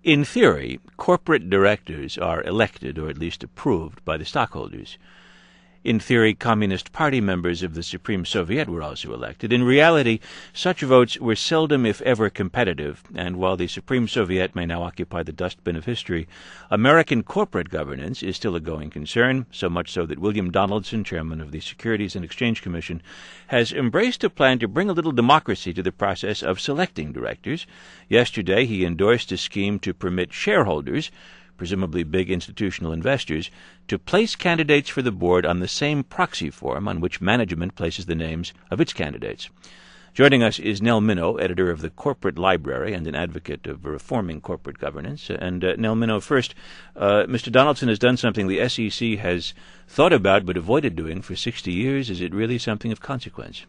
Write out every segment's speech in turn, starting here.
In theory, corporate directors are elected, or at least approved, by the stockholders. In theory, Communist Party members of the Supreme Soviet were also elected. In reality, such votes were seldom, if ever, competitive, and while the Supreme Soviet may now occupy the dustbin of history, American corporate governance is still a going concern, so much so that William Donaldson, chairman of the Securities and Exchange Commission, has embraced a plan to bring a little democracy to the process of selecting directors. Yesterday, he endorsed a scheme to permit shareholders, presumably big institutional investors, to place candidates for the board on the same proxy form on which management places the names of its candidates. Joining us is Nell Minow, editor of the Corporate Library and an advocate of reforming corporate governance. And Nell Minow, first, Mr. Donaldson has done something the SEC has thought about but avoided doing for 60 years. Is it really something of consequence?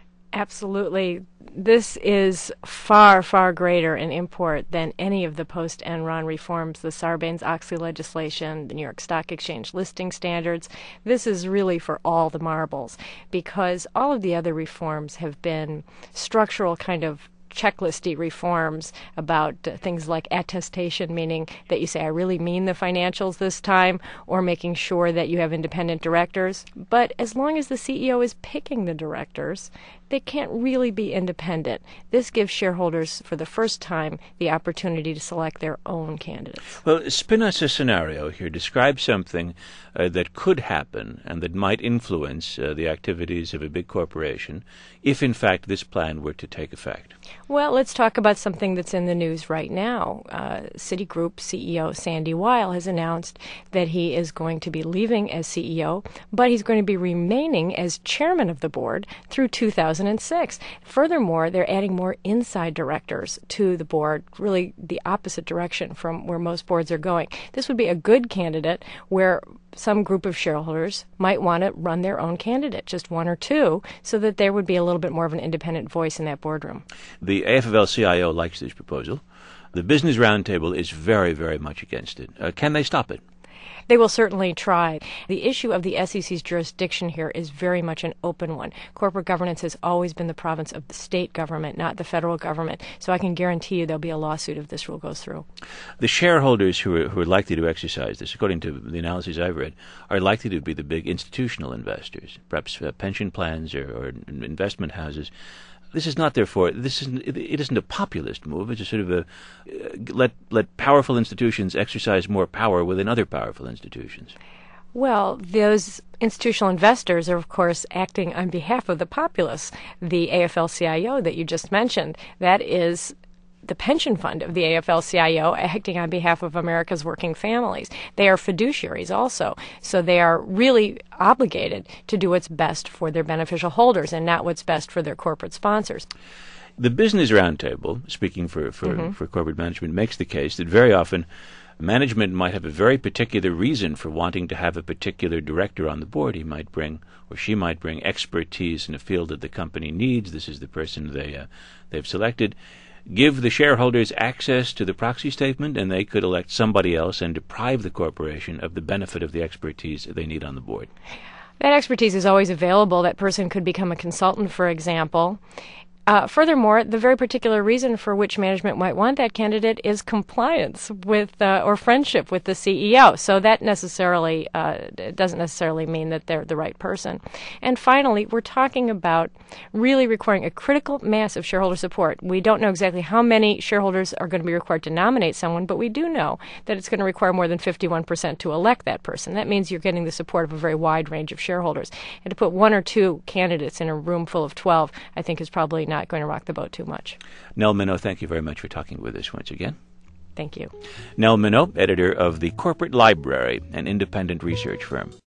Absolutely. This is far, far greater in import than any of the post-Enron reforms, the Sarbanes-Oxley legislation, the New York Stock Exchange listing standards. This is really for all the marbles, because all of the other reforms have been structural kind of checklisty reforms about things like attestation, meaning that you say, I really mean the financials this time, or making sure that you have independent directors. But as long as the CEO is picking the directors, they can't really be independent. This gives shareholders, for the first time, the opportunity to select their own candidates. Well, spin us a scenario here. Describe something that could happen and that might influence the activities of a big corporation if, in fact, this plan were to take effect. Well, let's talk about something that's in the news right now. Citigroup CEO Sandy Weill has announced that he is going to be leaving as CEO, but he's going to be remaining as chairman of the board through 2006. Furthermore, they're adding more inside directors to the board, really the opposite direction from where most boards are going. This would be a good candidate where some group of shareholders might want to run their own candidate, just one or two, so that there would be a little bit more of an independent voice in that boardroom. The AFL-CIO likes this proposal. The Business Roundtable is very, very much against it. Can they stop it? They will certainly try. The issue of the SEC's jurisdiction here is very much an open one. Corporate governance has always been the province of the state government, not the federal government. So I can guarantee you there'll be a lawsuit if this rule goes through. The shareholders who are likely to exercise this, according to the analyses I've read, are likely to be the big institutional investors, perhaps pension plans or investment houses. This is not, therefore, it isn't a populist move. It's a sort of a let powerful institutions exercise more power within other powerful institutions. Well, those institutional investors are, of course, acting on behalf of the populace. The AFL-CIO that you just mentioned, that is the pension fund of the AFL-CIO acting on behalf of America's working families. They are fiduciaries also, so they are really obligated to do what's best for their beneficial holders and not what's best for their corporate sponsors. The Business Roundtable, speaking for corporate management, makes the case that very often management might have a very particular reason for wanting to have a particular director on the board. He might bring, or she might bring, expertise in a field that the company needs. This is the person they've selected. Give the shareholders access to the proxy statement, and they could elect somebody else and deprive the corporation of the benefit of the expertise they need on the board. That expertise is always available. That person could become a consultant, for example. Furthermore, the very particular reason for which management might want that candidate is compliance with or friendship with the CEO. So that necessarily doesn't necessarily mean that they're the right person. And finally, we're talking about really requiring a critical mass of shareholder support. We don't know exactly how many shareholders are going to be required to nominate someone, but we do know that it's going to require more than 51% to elect that person. That means you're getting the support of a very wide range of shareholders. And to put one or two candidates in a room full of 12, I think is probably not going to rock the boat too much. Nell Minow, thank you very much for talking with us once again. Thank you. Nell Minow, editor of the Corporate Library, an independent research firm.